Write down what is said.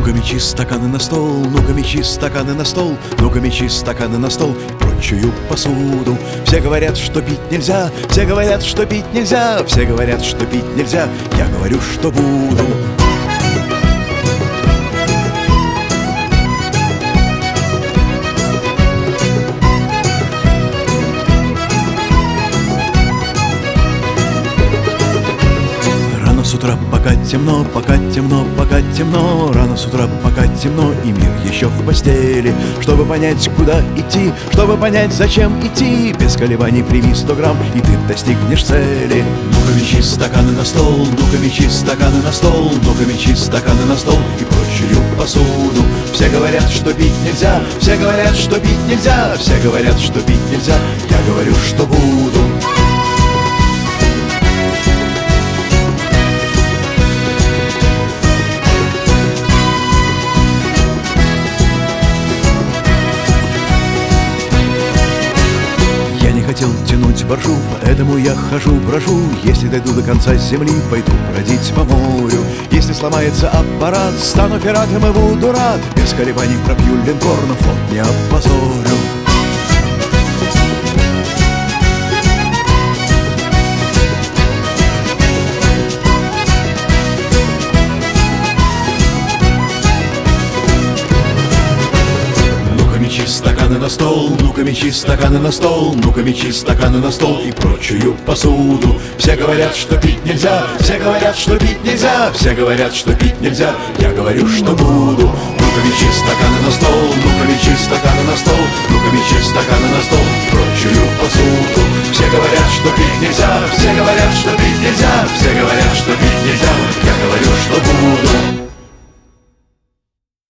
Ну-ка мечи стаканы на стол, ну-ка мечи стаканы на стол, ну-ка мечи стаканы на стол и прочую посуду. Все говорят, что пить нельзя, все говорят, что пить нельзя, все говорят, что пить нельзя, я говорю, что буду. С утра пока темно, пока темно, пока темно. Рано с утра пока темно, и мир еще в постели. Чтобы понять, куда идти, чтобы понять, зачем идти, без колебаний прими 100 грамм, и ты достигнешь цели. Ну-ка мечи стаканы на стол, ну-ка мечи стаканы на стол, ну-ка мечи стаканы на стол и прочую посуду. Все говорят, что пить нельзя, все говорят, что пить нельзя, все говорят, что пить нельзя, я говорю, что буду. Хотел тянуть боржу, поэтому я хожу, брожу. Если дойду до конца земли, пойду бродить по морю. Если сломается аппарат, стану пиратом и буду рад. Без колебаний пробью линкор, но флот не опозорю. Мечи стаканы на стол, ну-ка мечи стаканы на стол, ну-ка мечи стаканы на стол и прочую посуду. Все говорят, что пить нельзя, все говорят, что пить нельзя, все говорят, что пить нельзя, я говорю, что буду. Ну-ка мечи стаканы на стол, ну-ка мечи стаканы на стол, ну-ка мечи стаканы на стол и прочую посуду. Все говорят, что пить нельзя, все говорят, что пить нельзя, все говорят, что пить